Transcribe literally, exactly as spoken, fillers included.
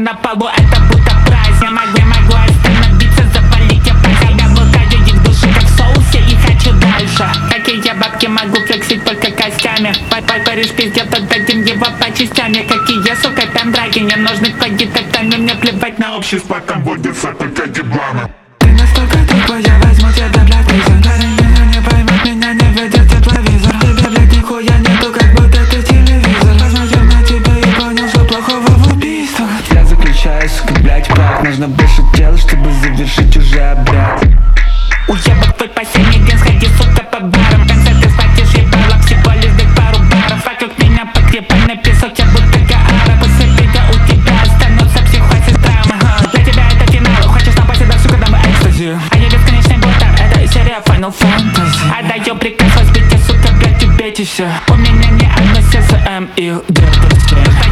на полу, это будто прайс. Я могу, я могу остановиться, запалить я пальцем. Я блукаю их в душе, как в соусе, и хочу дальше. Какие бабки могу флексить только костями. Париж пиздец, отдадим его по частями. Какие, сука, там драки, не нужны какие-то тайны. Мне плевать на общий спад, там водится только дебана. Ты настолько тупо, я возьму тебя, блядь, призон. Парень меня не поймет, меня не ведет тепловизор. Тебе, блядь, нихуя нету, как будто ты телевизор. Посмотрел на тебя и понял, что плохого в убийствах. Я заключаю, сука, блядь, пак. Нужно больше дела, чтобы завершить уже обряд. Уебок твой последний день, сходи, сука, по барам. В конце ты схватишь ебало, всего лишь дать пару баров. Вокруг меня подкрепленный песок, я будто Гаара. После бега у тебя останутся психоз и травмы. Для тебя это финал, хочешь напасть, да, сука, дам экстази. А я бесконечный ботар, это серия Final Fantasy. Отдаю приказ, возьмите, сука, блядь, убейте все. У меня не одно сердце, М и где-то все.